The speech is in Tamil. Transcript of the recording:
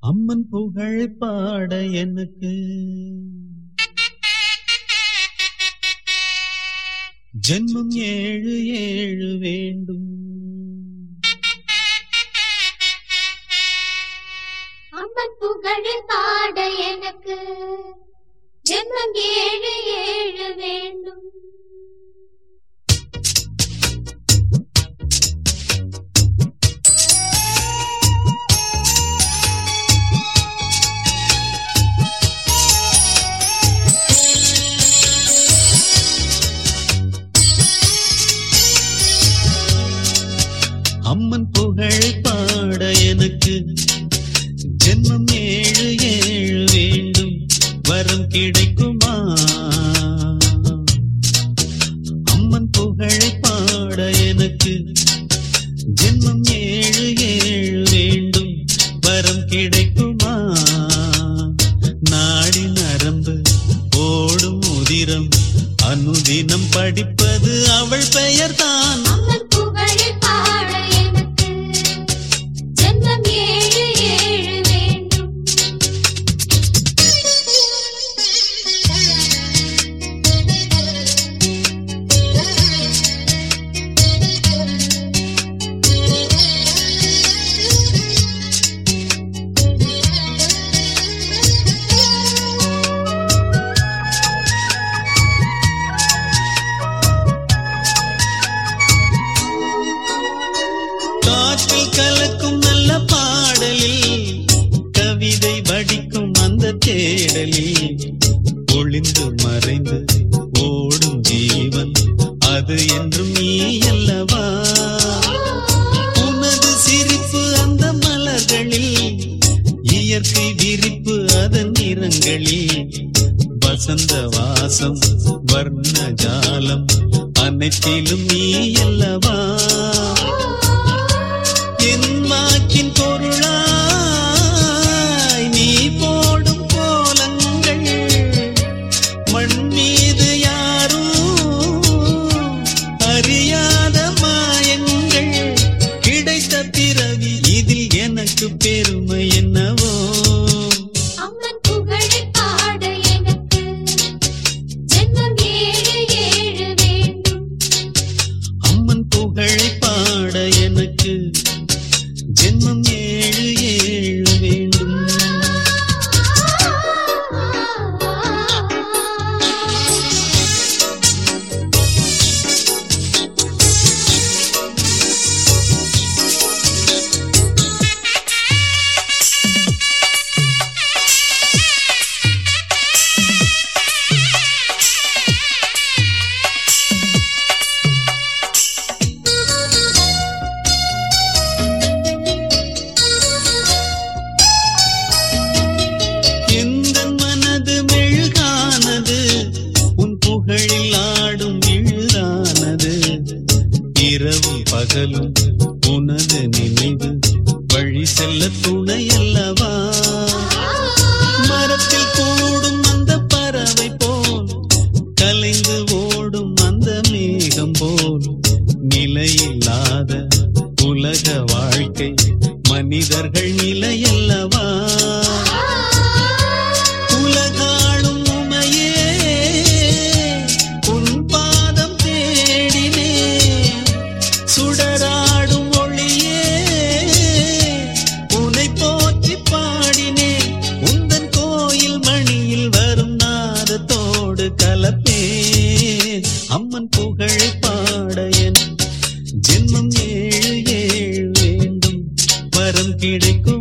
அம்மன் புகழ் பாட எனக்கு ஜென்மம் 7 7 வேண்டும். அம்மன் புகழ் பாட எனக்கு ஜென்மம் 7 7 வேண்டும். அம்மன் புகழ் பாட எனக்கு ஜென்மம் 7 7 வேண்டும். வரம் கிடைக்குமா? அம்மன் புகழ் பாட எனக்கு ஜென்மம் 7 7 வேண்டும். வரம் கிடைக்குமா? நாடி நரம்பு ஓடும் உதிரம் அனுதினம் படிப்பது அவள் பெயர்தான். காற்றில் கலக்கும் நல்ல பாடலில் கவிதை வடிக்கும் அந்த தேடலில் ஒளிந்து மறைந்து ஓடும் ஜீவன் அது என்றும் நீ அல்லவா? உனது சிரிப்பு அந்த மலர்களில் இயற்கை விரிப்பு அதன் நிறங்களில் வசந்த வாசம் வர்ண ஜாலம் அனைத்திலும் நீ அல்லவா? என் வாக்கின் பொருளாய் நீ போடும் கோலங்கள் மண் மீது யாரும் அறியாத மாயங்கள். கிடைத்த பிறவி இதில் எனக்கு பெருமை என்னவோ? அம்மன் புகழ் பாட எனக்கு ஜென்மம் 7 7 வேண்டும். அம்மன் புகழ் பாட எனக்கு ஜென்மம் 7 7 வேண்டும். எந்தன் மனது மெழுகானது உன் புகழில் ஆடும் விழுதானது. இரவும் பகலும் உனது நினைவு வழி செல்ல துணை அல்லவா? மரத்தில் கூடும் அந்த பறவை போல் கலைந்து ஓடும் அந்த மேகம் போல் நிலையில்லாத உலக வாழ்க்கை மனிதர்கள் நிலையல்லவா? உலகாளும் உமையே உன் பாதம் தேடினே. சுடராடும் ஒளியே உன்னை போற்றி பாடினே. உந்தன் கோயில் மணியில் வரும் நாதத்தோடு கலப்பே. அம்மன் புகழ் பாட என் ஜென்மம் 7 7 வேண்டும். வரம் கிடைக்கும்